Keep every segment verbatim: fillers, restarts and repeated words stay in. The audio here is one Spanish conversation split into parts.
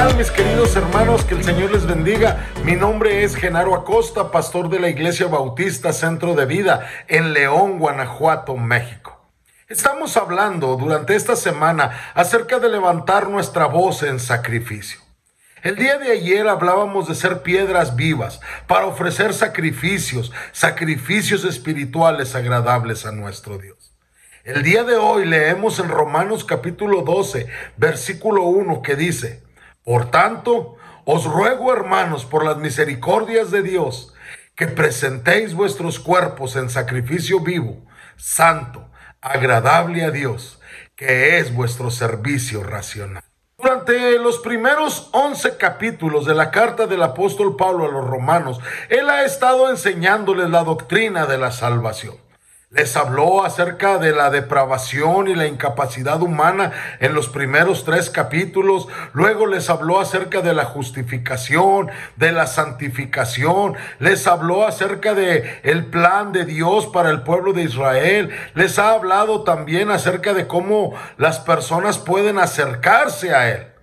tal, mis queridos hermanos? Que el Señor les bendiga. Mi nombre es Genaro Acosta, pastor de la Iglesia Bautista Centro de Vida en León, Guanajuato, México. Estamos hablando durante esta semana acerca de levantar nuestra voz en sacrificio. El día de ayer hablábamos de ser piedras vivas para ofrecer sacrificios, sacrificios espirituales agradables a nuestro Dios. El día de hoy leemos en Romanos capítulo doce, versículo uno, que dice: Por tanto, os ruego, hermanos, por las misericordias de Dios, que presentéis vuestros cuerpos en sacrificio vivo, santo, agradable a Dios, que es vuestro servicio racional. Durante los primeros once capítulos de la carta del apóstol Pablo a los romanos, él ha estado enseñándoles la doctrina de la salvación. Les habló acerca de la depravación y la incapacidad humana en los primeros tres capítulos. Luego les habló acerca de la justificación, de la santificación. Les habló acerca de el plan de Dios para el pueblo de Israel. Les ha hablado también acerca de cómo las personas pueden acercarse a Él.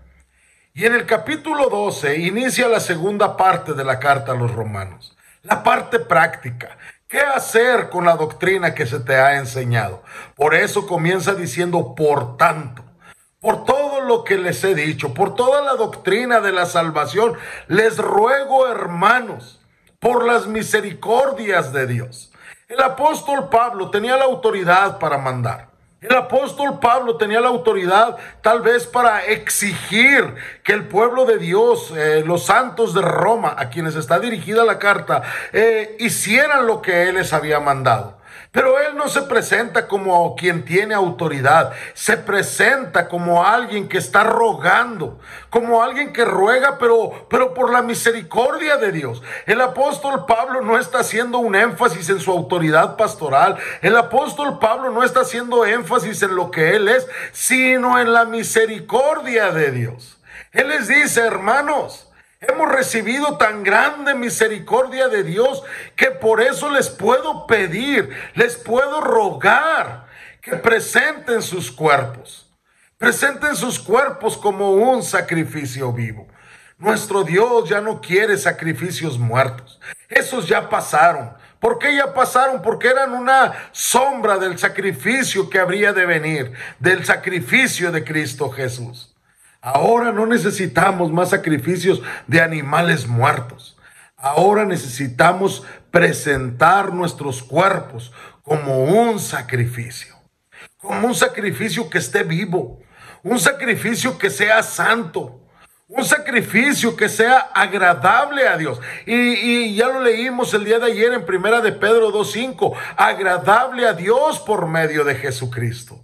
Y en el capítulo doce inicia la segunda parte de la carta a los romanos, la parte práctica. ¿Qué hacer con la doctrina que se te ha enseñado? Por eso comienza diciendo, por tanto, por todo lo que les he dicho, por toda la doctrina de la salvación, les ruego, hermanos, por las misericordias de Dios. El apóstol Pablo tenía la autoridad para mandar. El apóstol Pablo tenía la autoridad tal vez para exigir que el pueblo de Dios, eh, los santos de Roma, a quienes está dirigida la carta, eh, hicieran lo que él les había mandado. Pero él no se presenta como quien tiene autoridad, se presenta como alguien que está rogando, como alguien que ruega, pero, pero por la misericordia de Dios. El apóstol Pablo no está haciendo un énfasis en su autoridad pastoral, el apóstol Pablo no está haciendo énfasis en lo que él es, sino en la misericordia de Dios. Él les dice, hermanos, hemos recibido tan grande misericordia de Dios que por eso les puedo pedir, les puedo rogar que presenten sus cuerpos. Presenten sus cuerpos como un sacrificio vivo. Nuestro Dios ya no quiere sacrificios muertos. Esos ya pasaron. ¿Por qué ya pasaron? Porque eran una sombra del sacrificio que habría de venir, del sacrificio de Cristo Jesús. Ahora no necesitamos más sacrificios de animales muertos. Ahora necesitamos presentar nuestros cuerpos como un sacrificio. Como un sacrificio que esté vivo. Un sacrificio que sea santo. Un sacrificio que sea agradable a Dios. Y, y ya lo leímos el día de ayer en primera de Pedro dos cinco. Agradable a Dios por medio de Jesucristo.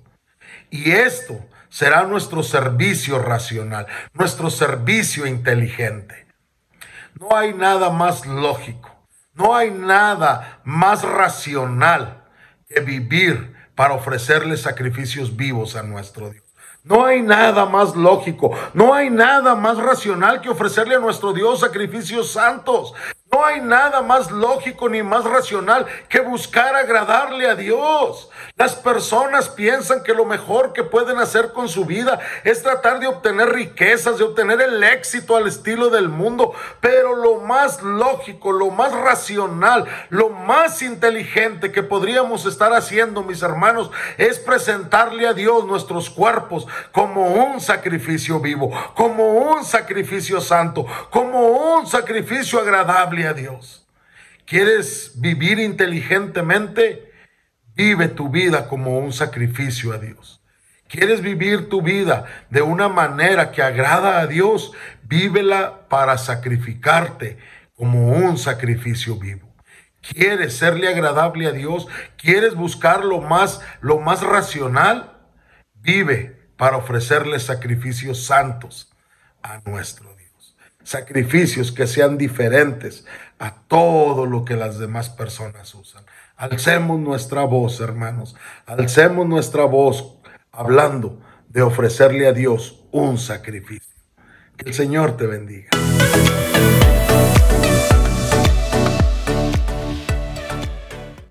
Y esto será nuestro servicio racional, nuestro servicio inteligente. No hay nada más lógico, no hay nada más racional que vivir para ofrecerle sacrificios vivos a nuestro Dios. No hay nada más lógico, no hay nada más racional que ofrecerle a nuestro Dios sacrificios santos. No hay nada más lógico ni más racional que buscar agradarle a Dios. Las personas piensan que lo mejor que pueden hacer con su vida es tratar de obtener riquezas, de obtener el éxito al estilo del mundo. Pero lo más lógico, lo más racional, lo más inteligente que podríamos estar haciendo, mis hermanos, es presentarle a Dios nuestros cuerpos como un sacrificio vivo, como un sacrificio santo, como un sacrificio agradable a Dios. ¿Quieres vivir inteligentemente? Vive tu vida como un sacrificio a Dios. ¿Quieres vivir tu vida de una manera que agrada a Dios? Vívela para sacrificarte como un sacrificio vivo. ¿Quieres serle agradable a Dios? ¿Quieres buscar lo más, lo más racional? Vive para ofrecerle sacrificios santos a nuestro Dios. Sacrificios que sean diferentes a todo lo que las demás personas usan. Alcemos nuestra voz, hermanos. Alcemos nuestra voz hablando de ofrecerle a Dios un sacrificio. Que el Señor te bendiga.